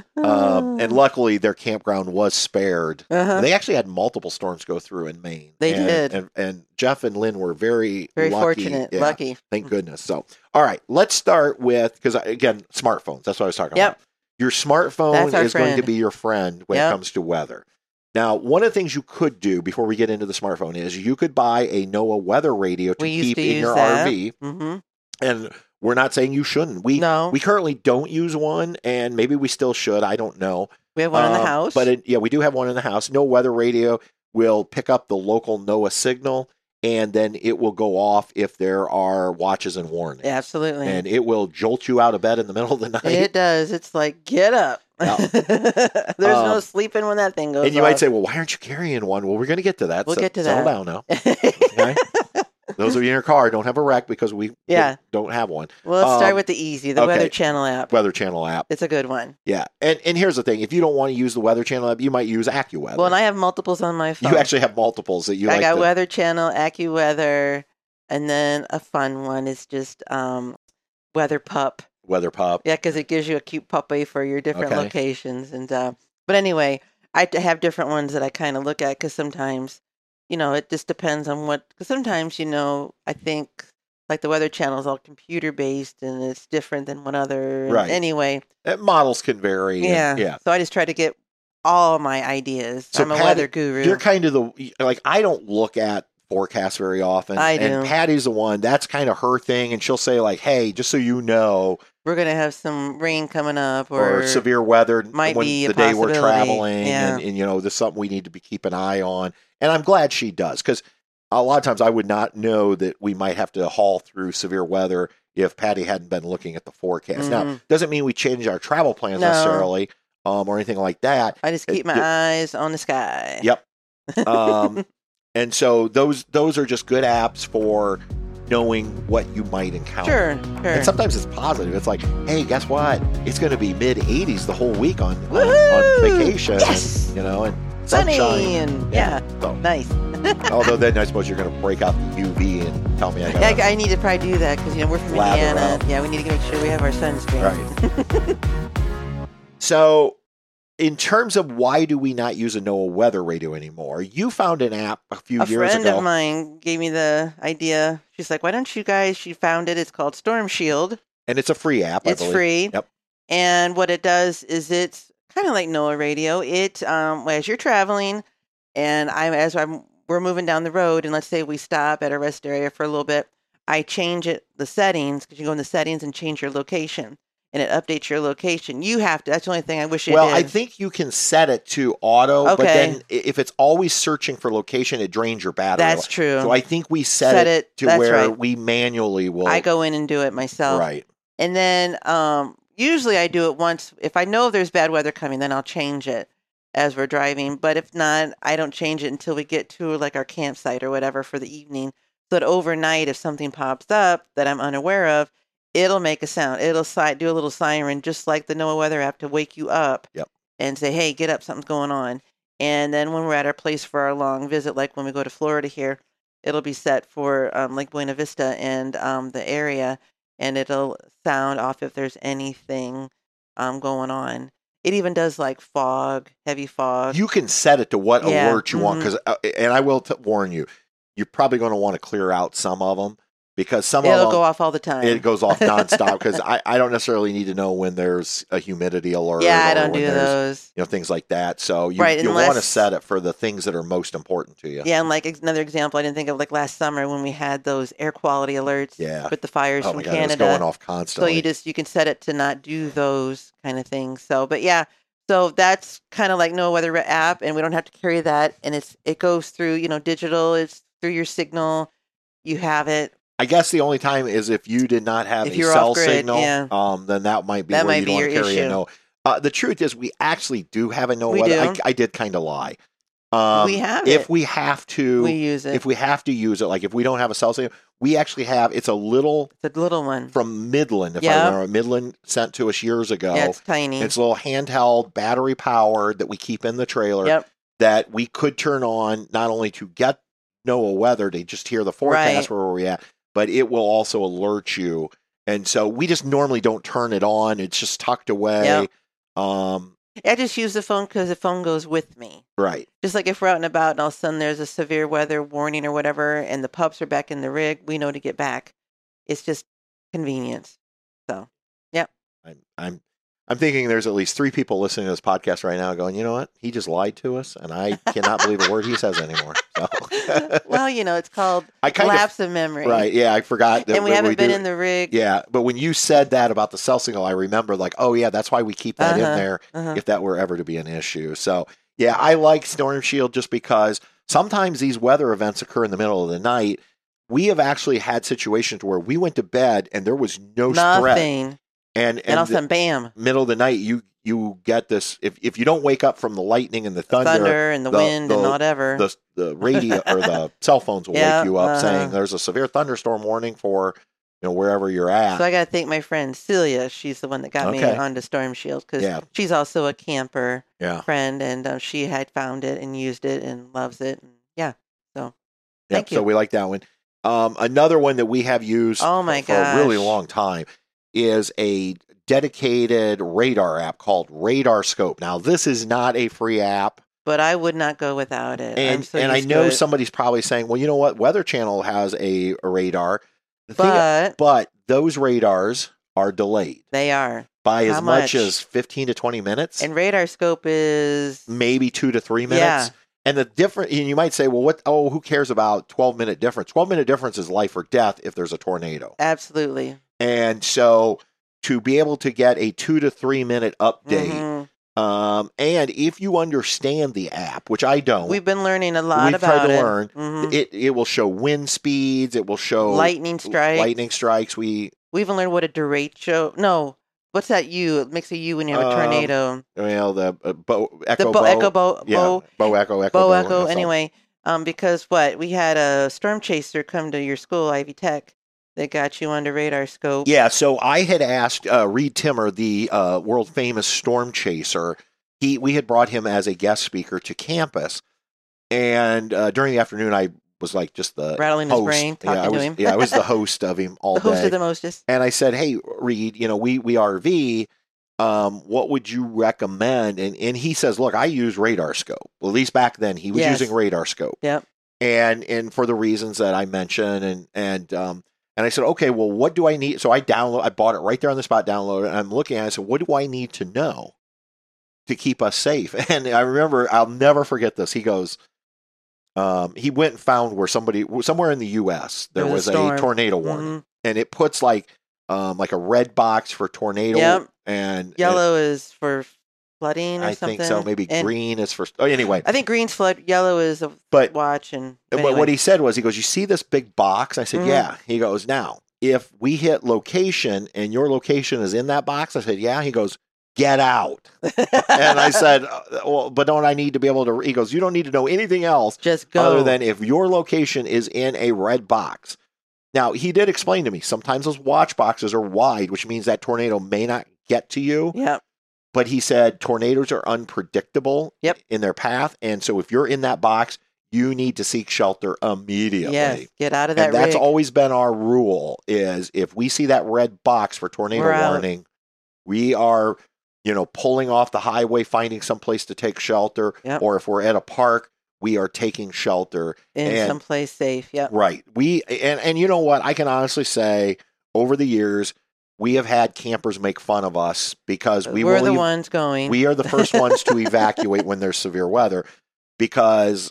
[SPEAKER 1] um, and luckily their campground was spared.
[SPEAKER 2] Uh-huh.
[SPEAKER 1] They actually had multiple storms go through in Maine.
[SPEAKER 2] They
[SPEAKER 1] and,
[SPEAKER 2] did.
[SPEAKER 1] And, and Jeff and Lynn were very,
[SPEAKER 2] Very
[SPEAKER 1] lucky.
[SPEAKER 2] fortunate.
[SPEAKER 1] Yeah,
[SPEAKER 2] Lucky.
[SPEAKER 1] Thank goodness. So, all right, let's start with, because again, smartphones. That's what I was talking
[SPEAKER 2] Yep.
[SPEAKER 1] about. Your smartphone
[SPEAKER 2] That's our
[SPEAKER 1] is going to
[SPEAKER 2] friend.
[SPEAKER 1] be your friend when
[SPEAKER 2] Yep.
[SPEAKER 1] it comes to weather. Now, one of the things you could do before we get into the smartphone is you could buy a NOAA weather radio to
[SPEAKER 2] We used
[SPEAKER 1] keep
[SPEAKER 2] to
[SPEAKER 1] in
[SPEAKER 2] use
[SPEAKER 1] your
[SPEAKER 2] that.
[SPEAKER 1] R V.
[SPEAKER 2] Mm-hmm.
[SPEAKER 1] And we're not saying you shouldn't. We
[SPEAKER 2] No.
[SPEAKER 1] we currently don't use one, and maybe we still should. I don't know.
[SPEAKER 2] We have one in the
[SPEAKER 1] Um,
[SPEAKER 2] house.
[SPEAKER 1] But it, yeah, we do have one in the house. No weather radio will pick up the local NOAA signal, and then it will go off if there are watches and warnings.
[SPEAKER 2] Yeah, absolutely.
[SPEAKER 1] And it will jolt you out of bed in the middle of the night.
[SPEAKER 2] It does. It's like, get up.
[SPEAKER 1] Yeah.
[SPEAKER 2] There's no
[SPEAKER 1] Um,
[SPEAKER 2] sleeping when that thing goes
[SPEAKER 1] and you
[SPEAKER 2] off.
[SPEAKER 1] might say, well, why aren't you carrying one? Well, we're going to get to that.
[SPEAKER 2] We'll
[SPEAKER 1] So-
[SPEAKER 2] get to
[SPEAKER 1] settle
[SPEAKER 2] that.
[SPEAKER 1] down now. Okay? Those of you in your car, don't have a wreck because we
[SPEAKER 2] Yeah.
[SPEAKER 1] don't have one.
[SPEAKER 2] Well, let's start
[SPEAKER 1] Um,
[SPEAKER 2] with the easy, the
[SPEAKER 1] okay.
[SPEAKER 2] Weather Channel app.
[SPEAKER 1] Weather Channel app.
[SPEAKER 2] It's a good one.
[SPEAKER 1] Yeah. And and here's the thing. If you don't want to use the Weather Channel app, you might use AccuWeather.
[SPEAKER 2] Well, and I have multiples on my phone.
[SPEAKER 1] You actually have multiples that you
[SPEAKER 2] I
[SPEAKER 1] like
[SPEAKER 2] got
[SPEAKER 1] to,
[SPEAKER 2] Weather Channel, AccuWeather, and then a fun one is just um, Weather Pup.
[SPEAKER 1] Weather Pup.
[SPEAKER 2] Yeah, because it gives you a cute puppy for your different
[SPEAKER 1] Okay.
[SPEAKER 2] locations. And uh, but anyway, I t- have different ones that I kind of look at because sometimes, you know, it just depends on what. Because sometimes, you know, I think like the Weather Channel is all computer based and it's different than one other. And
[SPEAKER 1] Right.
[SPEAKER 2] Anyway,
[SPEAKER 1] Uh, models can vary. and-
[SPEAKER 2] yeah.
[SPEAKER 1] yeah.
[SPEAKER 2] So I just try to get all my ideas.
[SPEAKER 1] So
[SPEAKER 2] I'm a
[SPEAKER 1] Patty,
[SPEAKER 2] weather guru.
[SPEAKER 1] You're kind of the, like, I don't look at forecasts very often.
[SPEAKER 2] I
[SPEAKER 1] And
[SPEAKER 2] do.
[SPEAKER 1] Patty's the one, that's kind of her thing. And she'll say, like, hey, just so you know,
[SPEAKER 2] We're gonna have some rain coming up, or,
[SPEAKER 1] or, severe weather
[SPEAKER 2] might
[SPEAKER 1] when
[SPEAKER 2] be a
[SPEAKER 1] the day we're
[SPEAKER 2] possibility.
[SPEAKER 1] traveling.
[SPEAKER 2] Yeah.
[SPEAKER 1] And, and, you know, this is something we need to be keep an eye on. And I'm glad she does, because a lot of times I would not know that we might have to haul through severe weather if Patty hadn't been looking at the forecast. Now,
[SPEAKER 2] Mhm.
[SPEAKER 1] doesn't mean we change our travel plans
[SPEAKER 2] No.
[SPEAKER 1] necessarily um, or anything like that.
[SPEAKER 2] I just
[SPEAKER 1] It-
[SPEAKER 2] keep my
[SPEAKER 1] it-
[SPEAKER 2] eyes on the sky.
[SPEAKER 1] Yep. Um, and so those those are just good apps for knowing what you might encounter.
[SPEAKER 2] Sure, sure.
[SPEAKER 1] And sometimes it's positive. It's like, hey, guess what? It's going to be mid eighties the whole week on, on, on vacation.
[SPEAKER 2] Yes!
[SPEAKER 1] And, you know, and
[SPEAKER 2] Sunny
[SPEAKER 1] sunshine.
[SPEAKER 2] and yeah, yeah.
[SPEAKER 1] So,
[SPEAKER 2] nice.
[SPEAKER 1] although then I suppose you're going to break out the U V and tell me I got
[SPEAKER 2] Yeah, I, I need to probably do that because, you know, we're from Indiana. Up. Yeah, we need to make sure we have our sunscreen.
[SPEAKER 1] Right. So, in terms of why do we not use a NOAA weather radio anymore, you found an app a few
[SPEAKER 2] a
[SPEAKER 1] years ago.
[SPEAKER 2] A friend of mine gave me the idea. She's like, why don't you guys, she found it. It's called Storm Shield.
[SPEAKER 1] And it's a free app, I
[SPEAKER 2] It's
[SPEAKER 1] believe.
[SPEAKER 2] free.
[SPEAKER 1] Yep.
[SPEAKER 2] And what it does is it's kind of like NOAA radio. It, um, as you're traveling and I'm, as I'm, we're moving down the road and let's say we stop at a rest area for a little bit, I change it, the settings, because you go in the settings and change your location. And it updates your location. You have to. That's the only thing I wish it
[SPEAKER 1] well,
[SPEAKER 2] did.
[SPEAKER 1] I think you can set it to auto,
[SPEAKER 2] okay.
[SPEAKER 1] but then if it's always searching for location, it drains your battery.
[SPEAKER 2] That's true.
[SPEAKER 1] So I think we set,
[SPEAKER 2] set
[SPEAKER 1] it,
[SPEAKER 2] it
[SPEAKER 1] to
[SPEAKER 2] that's
[SPEAKER 1] where
[SPEAKER 2] right.
[SPEAKER 1] we manually will.
[SPEAKER 2] I go in and do it myself.
[SPEAKER 1] Right.
[SPEAKER 2] And then um, usually I do it once. If I know there's bad weather coming, then I'll change it as we're driving. But if not, I don't change it until we get to like our campsite or whatever for the evening. So that overnight, if something pops up that I'm unaware of, it'll make a sound. It'll si- do a little siren, just like the NOAA weather app, to wake you up
[SPEAKER 1] yep.
[SPEAKER 2] and say, hey, get up, something's going on. And then when we're at our place for our long visit, like when we go to Florida here, it'll be set for um, Lake Buena Vista and um, the area, and it'll sound off if there's anything um, going on. It even does like fog, heavy fog.
[SPEAKER 1] You can set it to what
[SPEAKER 2] yeah.
[SPEAKER 1] alert you
[SPEAKER 2] mm-hmm.
[SPEAKER 1] want, because, uh, and I will t- warn you, you're probably going to want to clear out some of them. Because some
[SPEAKER 2] It'll
[SPEAKER 1] of them,
[SPEAKER 2] go off all the time.
[SPEAKER 1] It goes off nonstop because I, I don't necessarily need to know when there's a humidity alert.
[SPEAKER 2] Yeah, I
[SPEAKER 1] or
[SPEAKER 2] don't
[SPEAKER 1] when
[SPEAKER 2] do those.
[SPEAKER 1] You know, things like that. So you,
[SPEAKER 2] right,
[SPEAKER 1] you
[SPEAKER 2] unless,
[SPEAKER 1] want to set it for the things that are most important to you.
[SPEAKER 2] Yeah, and like another example I didn't think of, like last summer when we had those air quality alerts
[SPEAKER 1] yeah.
[SPEAKER 2] with the fires
[SPEAKER 1] oh
[SPEAKER 2] from
[SPEAKER 1] my God,
[SPEAKER 2] Canada.
[SPEAKER 1] It was going off constantly.
[SPEAKER 2] So you just you can set it to not do those kind of things. So, but yeah, so that's kind of like NOAA weather app, and we don't have to carry that, and it's it goes through you know digital. It's through your signal. You have it.
[SPEAKER 1] I guess the only time is if you did not have
[SPEAKER 2] if
[SPEAKER 1] a
[SPEAKER 2] you're
[SPEAKER 1] cell
[SPEAKER 2] off grid,
[SPEAKER 1] signal,
[SPEAKER 2] yeah.
[SPEAKER 1] um, then that might be
[SPEAKER 2] that
[SPEAKER 1] where
[SPEAKER 2] might
[SPEAKER 1] you
[SPEAKER 2] be
[SPEAKER 1] don't
[SPEAKER 2] your
[SPEAKER 1] want to carry
[SPEAKER 2] issue.
[SPEAKER 1] a NOAA. Uh, the truth is, we actually do have a NOAA
[SPEAKER 2] we
[SPEAKER 1] weather.
[SPEAKER 2] Do.
[SPEAKER 1] I, I did kind of lie. Um,
[SPEAKER 2] we have
[SPEAKER 1] if
[SPEAKER 2] it.
[SPEAKER 1] we have to,
[SPEAKER 2] we use it.
[SPEAKER 1] If we have to use it, like if we don't have a cell signal, we actually have. It's a little.
[SPEAKER 2] It's a little one
[SPEAKER 1] from Midland. If
[SPEAKER 2] yep.
[SPEAKER 1] I remember, Midland sent to us years ago.
[SPEAKER 2] Yeah, it's tiny.
[SPEAKER 1] It's a little handheld, battery powered that we keep in the trailer.
[SPEAKER 2] Yep.
[SPEAKER 1] That we could turn on not only to get NOAA weather to just hear the forecast
[SPEAKER 2] right.
[SPEAKER 1] where we're at, but it will also alert you. And so we just normally don't turn it on. It's just tucked away.
[SPEAKER 2] Yep.
[SPEAKER 1] Um,
[SPEAKER 2] I just use the phone because the phone goes with me.
[SPEAKER 1] Right.
[SPEAKER 2] Just like if we're out and about and all of a sudden there's a severe weather warning or whatever and the pups are back in the rig, we know to get back. It's just convenience. So, yeah.
[SPEAKER 1] I'm, I'm, I'm thinking there's at least three people listening to this podcast right now going, you know what? He just lied to us, and I cannot believe a word he says anymore. So.
[SPEAKER 2] Well, you know, it's called
[SPEAKER 1] I kind
[SPEAKER 2] lapse
[SPEAKER 1] of,
[SPEAKER 2] of memory.
[SPEAKER 1] Right, yeah, I forgot. That
[SPEAKER 2] and we haven't
[SPEAKER 1] we
[SPEAKER 2] been
[SPEAKER 1] do,
[SPEAKER 2] in the rig.
[SPEAKER 1] Yeah, but when you said that about the cell signal, I remember like, oh, yeah, that's why we keep that
[SPEAKER 2] uh-huh,
[SPEAKER 1] in there
[SPEAKER 2] uh-huh.
[SPEAKER 1] if that were ever to be an issue. So, yeah, I like Storm Shield just because sometimes these weather events occur in the middle of the night. We have actually had situations where we went to bed and there was no
[SPEAKER 2] Nothing.
[SPEAKER 1] threat. And, and,
[SPEAKER 2] and all of a sudden, bam.
[SPEAKER 1] Middle of the night, you you get this. If if you don't wake up from the lightning and the thunder,
[SPEAKER 2] thunder and the, the wind
[SPEAKER 1] the,
[SPEAKER 2] and whatever,
[SPEAKER 1] the the radio or the cell phones will
[SPEAKER 2] yeah,
[SPEAKER 1] wake you up
[SPEAKER 2] uh-huh.
[SPEAKER 1] saying there's a severe thunderstorm warning for you know wherever you're at.
[SPEAKER 2] So I got to thank my friend Celia. She's the one that got
[SPEAKER 1] okay.
[SPEAKER 2] me onto Storm Shield because
[SPEAKER 1] yeah.
[SPEAKER 2] she's also a camper
[SPEAKER 1] yeah.
[SPEAKER 2] friend, and uh, she had found it and used it and loves it. And yeah, so
[SPEAKER 1] yeah,
[SPEAKER 2] thank you.
[SPEAKER 1] So we like that one. Um, another one that we have used
[SPEAKER 2] oh my
[SPEAKER 1] for
[SPEAKER 2] gosh.
[SPEAKER 1] a really long time is a dedicated radar app called Radar Scope. Now, this is not a free app.
[SPEAKER 2] But I would not go without it.
[SPEAKER 1] And,
[SPEAKER 2] I'm so
[SPEAKER 1] and I
[SPEAKER 2] used
[SPEAKER 1] know
[SPEAKER 2] to it.
[SPEAKER 1] somebody's probably saying, well, you know what? Weather Channel has a, a radar. The
[SPEAKER 2] but,
[SPEAKER 1] thing, but those radars are delayed.
[SPEAKER 2] They are.
[SPEAKER 1] By
[SPEAKER 2] How
[SPEAKER 1] as much?
[SPEAKER 2] much
[SPEAKER 1] as fifteen to twenty minutes.
[SPEAKER 2] And Radar Scope is...
[SPEAKER 1] maybe two to three minutes.
[SPEAKER 2] Yeah.
[SPEAKER 1] And the difference, and you might say, well, what? Oh, who cares about twelve minute difference? twelve minute difference is life or death if there's a tornado.
[SPEAKER 2] Absolutely.
[SPEAKER 1] And so to be able to get a two to three minute update,
[SPEAKER 2] mm-hmm.
[SPEAKER 1] um, and if you understand the app, which I don't,
[SPEAKER 2] we've been learning a lot
[SPEAKER 1] we've
[SPEAKER 2] about
[SPEAKER 1] tried to
[SPEAKER 2] it.
[SPEAKER 1] learn.
[SPEAKER 2] Mm-hmm.
[SPEAKER 1] It it will show wind speeds. It will show
[SPEAKER 2] lightning strikes.
[SPEAKER 1] Lightning strikes. We
[SPEAKER 2] we even learned what a derecho. No, what's that U? It makes a U when you have a
[SPEAKER 1] um,
[SPEAKER 2] tornado.
[SPEAKER 1] Well, the uh, bow, echo,
[SPEAKER 2] the bo-
[SPEAKER 1] bow,
[SPEAKER 2] echo bow,
[SPEAKER 1] yeah,
[SPEAKER 2] bow,
[SPEAKER 1] bow echo, echo,
[SPEAKER 2] bow
[SPEAKER 1] bow,
[SPEAKER 2] echo.
[SPEAKER 1] so.
[SPEAKER 2] Anyway, um, because what we had a storm chaser come to your school, Ivy Tech, They got you under radar scope.
[SPEAKER 1] Yeah, so I had asked uh, Reed Timmer, the uh, world famous storm chaser. He we had brought him as a guest speaker to campus, and uh, during the afternoon, I was like just the
[SPEAKER 2] rattling
[SPEAKER 1] host.
[SPEAKER 2] his brain, talking
[SPEAKER 1] yeah, I
[SPEAKER 2] to
[SPEAKER 1] was,
[SPEAKER 2] him.
[SPEAKER 1] yeah, I was the host of him all
[SPEAKER 2] the host
[SPEAKER 1] day.
[SPEAKER 2] of the mostest.
[SPEAKER 1] And I said, "Hey, Reed, you know, we we R V. Um, what would you recommend?" And and he says, "Look, I use radar scope. Well, at least back then, he was
[SPEAKER 2] Yes.
[SPEAKER 1] using radar scope.
[SPEAKER 2] Yep.
[SPEAKER 1] And and for the reasons that I mentioned, and and um, and I said, okay, well, what do I need? So I download, I bought it right there on the spot, downloaded it, and I'm looking at it. I said, what do I need to know to keep us safe? And I remember, I'll never forget this. He goes, um, he went and found where somebody, somewhere in the U S, there, there was, was a, a tornado warning, mm-hmm. and it puts like, um, like a red box for tornado,
[SPEAKER 2] yep.
[SPEAKER 1] and
[SPEAKER 2] yellow
[SPEAKER 1] and,
[SPEAKER 2] is for flooding or
[SPEAKER 1] I
[SPEAKER 2] something.
[SPEAKER 1] think so. Maybe
[SPEAKER 2] and
[SPEAKER 1] green is for. Oh, anyway,
[SPEAKER 2] I think green's flood. Yellow is a
[SPEAKER 1] but,
[SPEAKER 2] watch. And
[SPEAKER 1] but
[SPEAKER 2] anyway.
[SPEAKER 1] what he said was, he goes, "You see this big box?" I said,
[SPEAKER 2] mm-hmm.
[SPEAKER 1] "Yeah." He goes, "Now, if we hit location and your location is in that box," I said, "Yeah." He goes, "Get out." And I said, "Well, but don't I need to be able to?" He goes, "You don't need to know anything else.
[SPEAKER 2] Just go."
[SPEAKER 1] Other than if your location is in a red box." Now, he did explain to me sometimes those watch boxes are wide, which means that tornado may not get to you.
[SPEAKER 2] Yep.
[SPEAKER 1] But he said tornadoes are unpredictable
[SPEAKER 2] yep.
[SPEAKER 1] in their path. And so if you're in that box, you need to seek shelter immediately.
[SPEAKER 2] Yes, get out of that
[SPEAKER 1] And that's
[SPEAKER 2] rig.
[SPEAKER 1] always been our rule, is if we see that red box for tornado
[SPEAKER 2] We're
[SPEAKER 1] warning, out. we are, you know, pulling off the highway, finding someplace to take shelter.
[SPEAKER 2] Yep.
[SPEAKER 1] Or if we're at a park, we are taking shelter.
[SPEAKER 2] In
[SPEAKER 1] and,
[SPEAKER 2] someplace safe, yep.
[SPEAKER 1] Right. We and, and you know what? I can honestly say over the years, we have had campers make fun of us because we
[SPEAKER 2] We're
[SPEAKER 1] will
[SPEAKER 2] the
[SPEAKER 1] ev-
[SPEAKER 2] ones going.
[SPEAKER 1] We are the first ones to evacuate when there's severe weather, because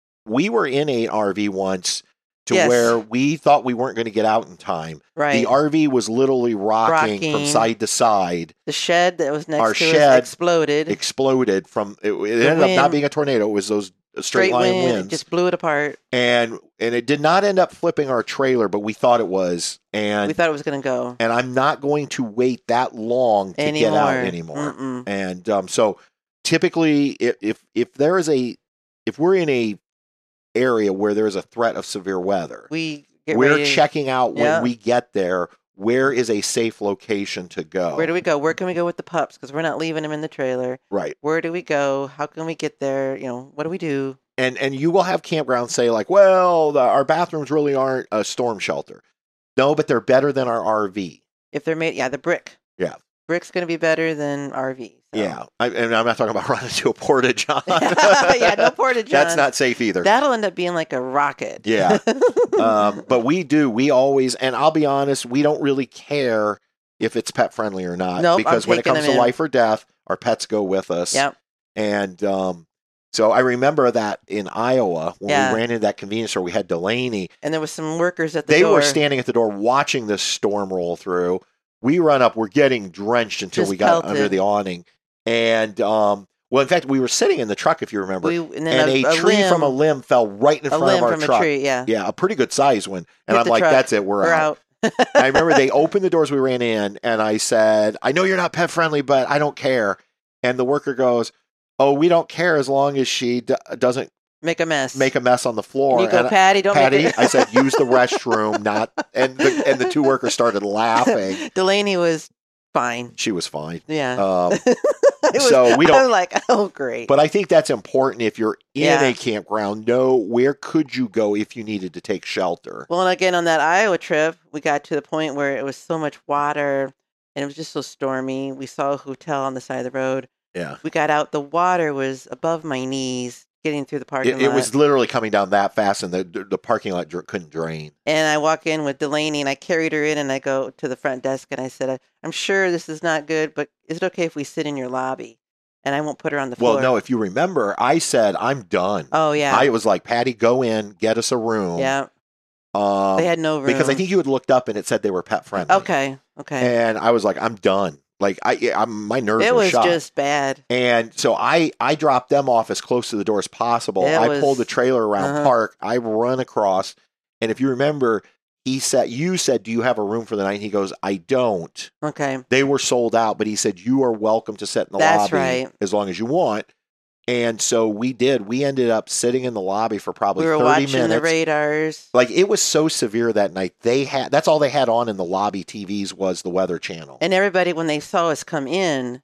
[SPEAKER 1] we were in an R V once to
[SPEAKER 2] yes.
[SPEAKER 1] where we thought we weren't going to get out in time.
[SPEAKER 2] Right.
[SPEAKER 1] The R V was literally rocking, rocking from side to side.
[SPEAKER 2] The shed that was next
[SPEAKER 1] Our
[SPEAKER 2] to
[SPEAKER 1] shed
[SPEAKER 2] us exploded.
[SPEAKER 1] Exploded from it, it ended wind. up not being a tornado. It was those straight,
[SPEAKER 2] straight
[SPEAKER 1] line
[SPEAKER 2] wind,
[SPEAKER 1] winds.
[SPEAKER 2] It just blew it apart.
[SPEAKER 1] And and it did not end up flipping our trailer, but we thought it was. And
[SPEAKER 2] we thought it was going to go.
[SPEAKER 1] And I'm not going to wait that long to
[SPEAKER 2] anymore.
[SPEAKER 1] get out anymore.
[SPEAKER 2] Mm-mm.
[SPEAKER 1] And um, so typically, if, if if there is a if we're in a area where there is a threat of severe weather,
[SPEAKER 2] we get
[SPEAKER 1] we're
[SPEAKER 2] ready.
[SPEAKER 1] checking out when
[SPEAKER 2] yeah.
[SPEAKER 1] we get there. Where is a safe location to go?
[SPEAKER 2] Where do we go? Where can we go with the pups? Because we're not leaving them in the trailer.
[SPEAKER 1] Right.
[SPEAKER 2] Where do we go? How can we get there? You know, what do we do?
[SPEAKER 1] And and you will have campgrounds say like, well, the, our bathrooms really aren't a storm shelter. No, but they're better than our R V.
[SPEAKER 2] If they're made, yeah, the brick.
[SPEAKER 1] Yeah.
[SPEAKER 2] Brick's going to be better than R V. So.
[SPEAKER 1] Yeah. I, and I'm not talking about running to a porta-john.
[SPEAKER 2] yeah, no porta-john.
[SPEAKER 1] That's not safe either.
[SPEAKER 2] That'll end up being like a rocket.
[SPEAKER 1] Yeah. um, but we do. We always, and I'll be honest, we don't really care if it's pet friendly or not.
[SPEAKER 2] Nope,
[SPEAKER 1] because
[SPEAKER 2] I'm
[SPEAKER 1] when it comes to
[SPEAKER 2] in.
[SPEAKER 1] life or death, our pets go with us.
[SPEAKER 2] Yep.
[SPEAKER 1] And um, so I remember that in Iowa, when
[SPEAKER 2] yeah.
[SPEAKER 1] we ran into that convenience store, we had Delaney.
[SPEAKER 2] And there was some workers at the
[SPEAKER 1] they
[SPEAKER 2] door.
[SPEAKER 1] They were standing at the door watching this storm roll through. We run up, we're getting drenched until
[SPEAKER 2] Just
[SPEAKER 1] we got
[SPEAKER 2] pelted.
[SPEAKER 1] under the awning. And, um, well, in fact, we were sitting in the truck, if you remember,
[SPEAKER 2] we, and,
[SPEAKER 1] and
[SPEAKER 2] a,
[SPEAKER 1] a, a tree
[SPEAKER 2] limb,
[SPEAKER 1] from a limb fell right in
[SPEAKER 2] a
[SPEAKER 1] front
[SPEAKER 2] limb
[SPEAKER 1] of our
[SPEAKER 2] from
[SPEAKER 1] truck.
[SPEAKER 2] A tree, yeah.
[SPEAKER 1] yeah, a pretty good size one. And
[SPEAKER 2] Hit
[SPEAKER 1] I'm like,
[SPEAKER 2] truck.
[SPEAKER 1] that's it, we're,
[SPEAKER 2] we're
[SPEAKER 1] out.
[SPEAKER 2] out.
[SPEAKER 1] I remember they opened the doors, we ran in, and I said, I know you're not pet friendly, but I don't care. And the worker goes, oh, we don't care as long as she d- doesn't
[SPEAKER 2] make a mess.
[SPEAKER 1] Make a mess on the floor.
[SPEAKER 2] And you go,
[SPEAKER 1] and
[SPEAKER 2] Patty, don't
[SPEAKER 1] Patty,
[SPEAKER 2] make it.
[SPEAKER 1] I said, use the restroom, not. And the, and the two workers started laughing.
[SPEAKER 2] Delaney was fine.
[SPEAKER 1] She was fine.
[SPEAKER 2] Yeah.
[SPEAKER 1] Um,
[SPEAKER 2] was,
[SPEAKER 1] so we don't.
[SPEAKER 2] I'm like, oh, great.
[SPEAKER 1] But I think that's important. If you're in
[SPEAKER 2] yeah.
[SPEAKER 1] a campground, know where could you go if you needed to take shelter.
[SPEAKER 2] Well, and again, on that Iowa trip, we got to the point where it was so much water and it was just so stormy. We saw a hotel on the side of the road.
[SPEAKER 1] Yeah.
[SPEAKER 2] We got out. The water was above my knees getting through the parking
[SPEAKER 1] it,
[SPEAKER 2] lot.
[SPEAKER 1] It was literally coming down that fast, and the the parking lot dr- couldn't drain.
[SPEAKER 2] And I walk in with Delaney, and I carried her in, and I go to the front desk, and I said, I'm sure this is not good, but is it okay if we sit in your lobby? And I won't put her on the floor.
[SPEAKER 1] Well, no, if you remember, I said, I'm done.
[SPEAKER 2] Oh, yeah.
[SPEAKER 1] I was like, Patty, go in, get us a room.
[SPEAKER 2] Yeah.
[SPEAKER 1] Um,
[SPEAKER 2] they had no room.
[SPEAKER 1] Because I think you had looked up and it said they were pet friendly.
[SPEAKER 2] Okay. Okay.
[SPEAKER 1] And I was like, I'm done. Like, I, I'm, my nerves
[SPEAKER 2] it
[SPEAKER 1] were
[SPEAKER 2] was
[SPEAKER 1] shot.
[SPEAKER 2] just bad.
[SPEAKER 1] And so I, I dropped them off as close to the door as possible.
[SPEAKER 2] It
[SPEAKER 1] I
[SPEAKER 2] was,
[SPEAKER 1] pulled the trailer around
[SPEAKER 2] uh-huh.
[SPEAKER 1] park. I run across. And if you remember, he said, you said, do you have a room for the night? And he goes, I don't.
[SPEAKER 2] Okay.
[SPEAKER 1] They were sold out, but he said, you are welcome to sit in the
[SPEAKER 2] That's
[SPEAKER 1] lobby
[SPEAKER 2] right.
[SPEAKER 1] as long as you want. And so we did. We ended up sitting in the lobby for probably
[SPEAKER 2] We were
[SPEAKER 1] thirty
[SPEAKER 2] watching
[SPEAKER 1] minutes.
[SPEAKER 2] the radars.
[SPEAKER 1] Like, it was so severe that night. They had that's all they had on in the lobby T Vs was the Weather Channel.
[SPEAKER 2] And everybody, when they saw us come in,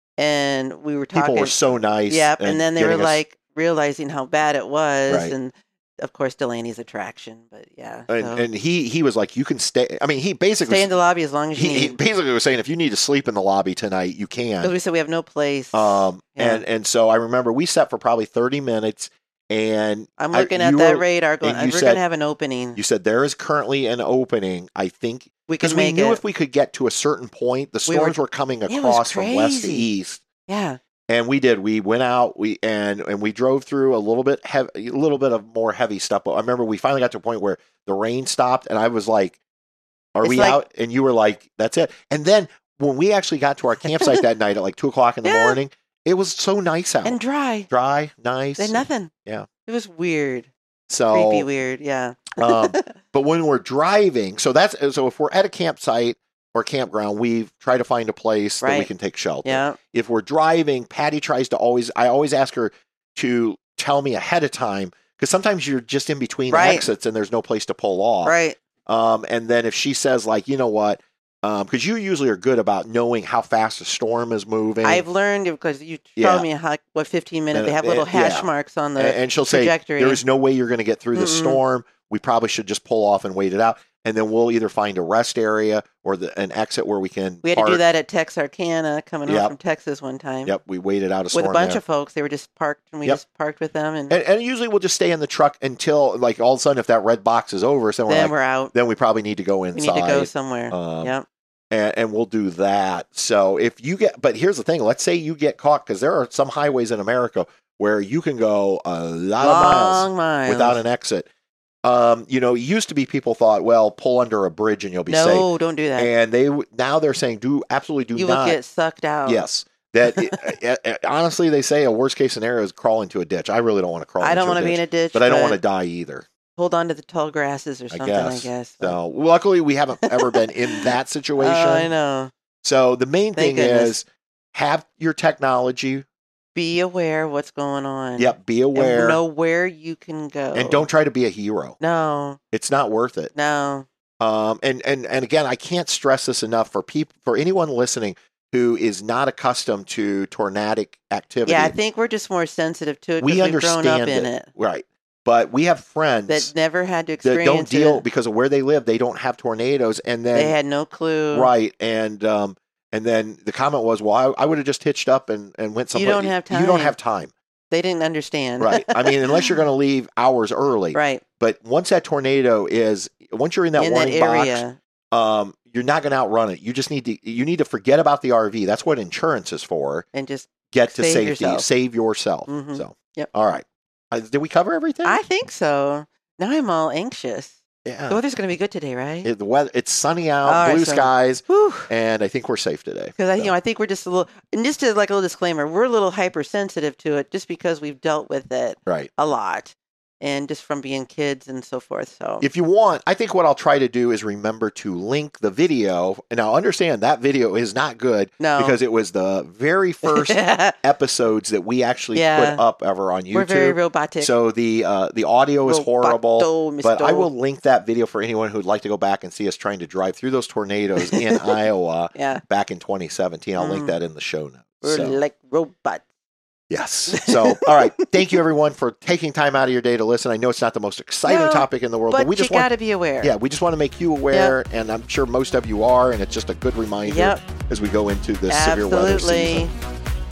[SPEAKER 2] and we were talking,
[SPEAKER 1] people were so nice.
[SPEAKER 2] Yep, and, and then they were
[SPEAKER 1] us,
[SPEAKER 2] like realizing how bad it was,
[SPEAKER 1] right.
[SPEAKER 2] and of course Delaney's attraction. But yeah,
[SPEAKER 1] and,
[SPEAKER 2] so.
[SPEAKER 1] and he he was like, you can stay. I mean, he basically
[SPEAKER 2] stay in the lobby as long as you
[SPEAKER 1] he,
[SPEAKER 2] need.
[SPEAKER 1] he basically was saying, if you need to sleep in the lobby tonight, you can.
[SPEAKER 2] Because we said we have no place.
[SPEAKER 1] Um,
[SPEAKER 2] yeah.
[SPEAKER 1] and and so I remember we sat for probably thirty minutes, and
[SPEAKER 2] I'm looking
[SPEAKER 1] I,
[SPEAKER 2] at that
[SPEAKER 1] were,
[SPEAKER 2] radar going, we're
[SPEAKER 1] said,
[SPEAKER 2] going to have an opening.
[SPEAKER 1] You said there is currently an opening. I think
[SPEAKER 2] we
[SPEAKER 1] because
[SPEAKER 2] can
[SPEAKER 1] we
[SPEAKER 2] make
[SPEAKER 1] knew
[SPEAKER 2] it.
[SPEAKER 1] if we could get to a certain point, the
[SPEAKER 2] We
[SPEAKER 1] storms
[SPEAKER 2] were-
[SPEAKER 1] were, coming
[SPEAKER 2] It was
[SPEAKER 1] across from west to
[SPEAKER 2] crazy.
[SPEAKER 1] east.
[SPEAKER 2] Yeah.
[SPEAKER 1] And we did. We went out. We and and we drove through a little bit heavy, a little bit of more heavy stuff. But I remember we finally got to a point where the rain stopped, and I was like, "Are
[SPEAKER 2] It's
[SPEAKER 1] we
[SPEAKER 2] like-
[SPEAKER 1] out?" And you were like, "That's it." And then when we actually got to our campsite that night at like two o'clock in the
[SPEAKER 2] Yeah.
[SPEAKER 1] morning, it was so nice out,
[SPEAKER 2] And dry.
[SPEAKER 1] dry, nice.
[SPEAKER 2] There's nothing.
[SPEAKER 1] Yeah.
[SPEAKER 2] It was weird.
[SPEAKER 1] So
[SPEAKER 2] Creepy weird. Yeah.
[SPEAKER 1] um, but when we're driving, so that's so if we're at a campsite or campground, we try to find a place that we
[SPEAKER 2] Right.
[SPEAKER 1] can take shelter.
[SPEAKER 2] Yeah.
[SPEAKER 1] If we're driving, Patty tries to always, I always ask her to tell me ahead of time because sometimes you're just in between
[SPEAKER 2] Right.
[SPEAKER 1] exits and there's no place to pull off.
[SPEAKER 2] Right.
[SPEAKER 1] Um, and then if she says like, you know what, because you usually are good about knowing how fast the storm is moving.
[SPEAKER 2] I've learned because you
[SPEAKER 1] Yeah.
[SPEAKER 2] told me how what fifteen minutes
[SPEAKER 1] And-
[SPEAKER 2] they have little
[SPEAKER 1] and-
[SPEAKER 2] hash
[SPEAKER 1] yeah.
[SPEAKER 2] marks on the
[SPEAKER 1] and, and she'll say,
[SPEAKER 2] trajectory.
[SPEAKER 1] there is no way you're going to get through the
[SPEAKER 2] Mm-mm.
[SPEAKER 1] storm. We probably should just pull off and wait it out. And then we'll either find a rest area or the, an exit where we can
[SPEAKER 2] We had
[SPEAKER 1] park.
[SPEAKER 2] to do that at Texarkana, coming
[SPEAKER 1] Yep.
[SPEAKER 2] home from Texas one time.
[SPEAKER 1] Yep, we waited out a storm
[SPEAKER 2] With a bunch
[SPEAKER 1] there.
[SPEAKER 2] of folks. They were just parked, and we
[SPEAKER 1] Yep.
[SPEAKER 2] just parked with them, and,
[SPEAKER 1] And, and usually we'll just stay in the truck until, like, all of a sudden, if that red box is over, so we're
[SPEAKER 2] then
[SPEAKER 1] like,
[SPEAKER 2] we're out.
[SPEAKER 1] then we probably need to go
[SPEAKER 2] We
[SPEAKER 1] inside.
[SPEAKER 2] need to go somewhere.
[SPEAKER 1] Um,
[SPEAKER 2] yep.
[SPEAKER 1] and, and we'll do that. So if you get, but here's the thing: let's say you get caught, because there are some highways in America where you can go a lot of miles
[SPEAKER 2] Long miles.
[SPEAKER 1] without an exit. Um, you know, it used to be people thought, well, pull under a bridge and you'll be
[SPEAKER 2] no,
[SPEAKER 1] safe.
[SPEAKER 2] don't do that.
[SPEAKER 1] And they now they're saying, do absolutely do
[SPEAKER 2] you
[SPEAKER 1] not.
[SPEAKER 2] will get sucked out.
[SPEAKER 1] Yes. That it, uh, honestly, they say a worst case scenario is crawl into a ditch. I really don't want to crawl.
[SPEAKER 2] I don't
[SPEAKER 1] want
[SPEAKER 2] want to be in a ditch,
[SPEAKER 1] but I don't want to die either.
[SPEAKER 2] hold on to the tall grasses or
[SPEAKER 1] I
[SPEAKER 2] something.
[SPEAKER 1] guess.
[SPEAKER 2] I guess.
[SPEAKER 1] So luckily, we haven't ever been in that situation.
[SPEAKER 2] Oh, I know.
[SPEAKER 1] So the main
[SPEAKER 2] Thank
[SPEAKER 1] thing
[SPEAKER 2] goodness.
[SPEAKER 1] is have your technology.
[SPEAKER 2] Be aware of what's going on.
[SPEAKER 1] Yep, be aware.
[SPEAKER 2] And know where you can go.
[SPEAKER 1] And don't try to be a hero.
[SPEAKER 2] No.
[SPEAKER 1] It's not worth it.
[SPEAKER 2] No.
[SPEAKER 1] Um, and and and again, I can't stress this enough for people, for anyone listening who is not accustomed to tornadic activity.
[SPEAKER 2] Yeah, I think we're just more sensitive to it
[SPEAKER 1] we
[SPEAKER 2] because we've
[SPEAKER 1] understand
[SPEAKER 2] grown up in it.
[SPEAKER 1] right? But we have friends
[SPEAKER 2] That never had to
[SPEAKER 1] that
[SPEAKER 2] experience
[SPEAKER 1] don't deal
[SPEAKER 2] it.
[SPEAKER 1] because of where they live. They don't have tornadoes, and then
[SPEAKER 2] They had no clue.
[SPEAKER 1] right, and um, and then the comment was, "Well, I, I would have just hitched up and, and went
[SPEAKER 2] You
[SPEAKER 1] someplace."
[SPEAKER 2] don't have
[SPEAKER 1] You don't
[SPEAKER 2] time.
[SPEAKER 1] have time,
[SPEAKER 2] They didn't understand.
[SPEAKER 1] right? I mean, unless you're going to leave hours early,
[SPEAKER 2] Right.
[SPEAKER 1] But once that tornado is, once you're in that
[SPEAKER 2] in that
[SPEAKER 1] warning box,
[SPEAKER 2] area.
[SPEAKER 1] um, you're not going to outrun it. You just need to you need to forget about the R V. That's what insurance is for.
[SPEAKER 2] And just,
[SPEAKER 1] Get to
[SPEAKER 2] Save
[SPEAKER 1] safety,
[SPEAKER 2] yourself.
[SPEAKER 1] save yourself.
[SPEAKER 2] Mhm.
[SPEAKER 1] So,
[SPEAKER 2] Yep.
[SPEAKER 1] all right. Uh, did we cover everything?
[SPEAKER 2] I think so. Now I'm all anxious.
[SPEAKER 1] yeah.
[SPEAKER 2] The weather's going to be good today, right?
[SPEAKER 1] It- the weather. It's sunny out,
[SPEAKER 2] All right,
[SPEAKER 1] blue
[SPEAKER 2] so-
[SPEAKER 1] skies,
[SPEAKER 2] Whew.
[SPEAKER 1] and I think we're safe today.
[SPEAKER 2] Because I,
[SPEAKER 1] So,
[SPEAKER 2] you know, I think we're just a little, and just to like a little disclaimer, we're a little hypersensitive to it, just because we've dealt with it
[SPEAKER 1] right.
[SPEAKER 2] a lot, and just from being kids and so forth. So
[SPEAKER 1] If you want, I think what I'll try to do is remember to link the video. And now understand that video is not good
[SPEAKER 2] no,
[SPEAKER 1] because it was the very first episodes that we actually
[SPEAKER 2] Yeah.
[SPEAKER 1] put up ever on YouTube.
[SPEAKER 2] we're very robotic.
[SPEAKER 1] So the uh, the audio is horrible.
[SPEAKER 2] Roboto,
[SPEAKER 1] But I
[SPEAKER 2] Mister
[SPEAKER 1] will link that video for anyone who'd like to go back and see us trying to drive through those tornadoes in Iowa
[SPEAKER 2] Yeah,
[SPEAKER 1] back in twenty seventeen. I'll link
[SPEAKER 2] Mm.
[SPEAKER 1] that in the show notes.
[SPEAKER 2] we're
[SPEAKER 1] So,
[SPEAKER 2] like robots.
[SPEAKER 1] yes. So, all right. Thank you, everyone, for taking time out of your day to listen. I know it's not the most exciting
[SPEAKER 2] No,
[SPEAKER 1] topic in the world, but,
[SPEAKER 2] But
[SPEAKER 1] we
[SPEAKER 2] you
[SPEAKER 1] just want
[SPEAKER 2] got to be aware.
[SPEAKER 1] yeah, we just want to make you aware, and I'm sure most of you are, and it's just a good reminder
[SPEAKER 2] Yep.
[SPEAKER 1] as we go into this severe weather
[SPEAKER 2] Absolutely.
[SPEAKER 1] season.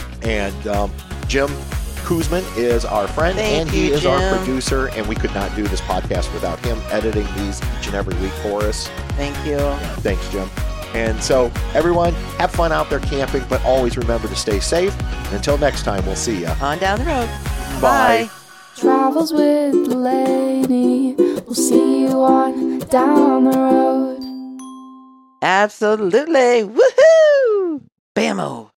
[SPEAKER 1] And um, Jim Kuzman is our friend,
[SPEAKER 2] Thank
[SPEAKER 1] and he
[SPEAKER 2] you,
[SPEAKER 1] is our
[SPEAKER 2] Jim.
[SPEAKER 1] producer, and we could not do this podcast without him editing these each and every week for us.
[SPEAKER 2] Thank you.
[SPEAKER 1] Thanks, Jim. And so, everyone, have fun out there camping, but always remember to stay safe. And until next time, we'll see you.
[SPEAKER 2] On down the road.
[SPEAKER 1] Bye.
[SPEAKER 2] Bye.
[SPEAKER 3] Travels with Delaney. We'll see you on down the road.
[SPEAKER 2] Absolutely. Woohoo! Bammo.